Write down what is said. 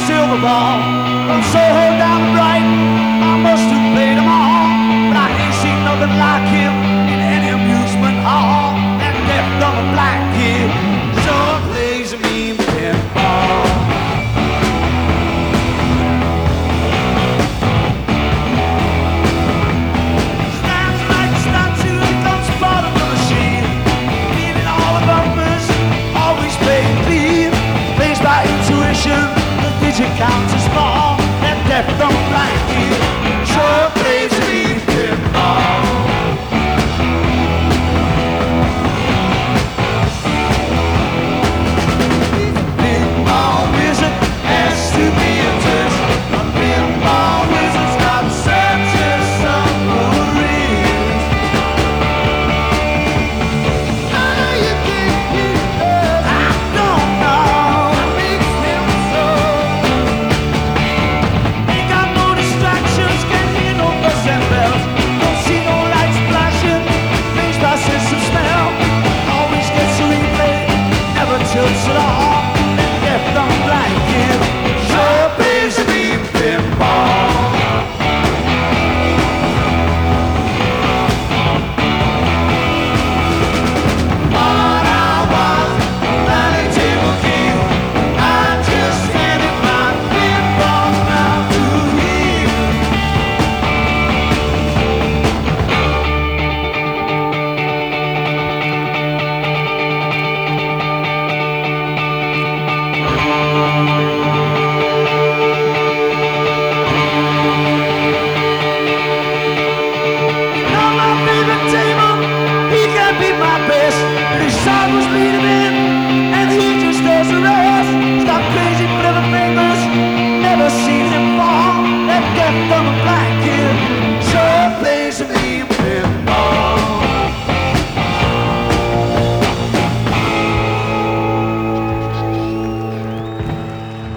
silver ball from Soho down to Brighton. I must have played them all, but I ain't seen nothing like him in any amusement hall. That deaf, dumb, and black kid sure plays a mean pinball. Stands like a statue and comes part of the machine, leaving all the bumpers, always playing clean. Plays by intuition, the digit counts is small. That deaf, dumb, black kid sure plays a mean pinball. Tilts it all, and deaf, dumb, black kid sure plays a mean pinball. But I was a dining table king. I just handed my pinball now to him. Was leading in, and he just does the rest. Stop crazy, flipping fingers, never seen him fall. That deaf, dumb, and black kid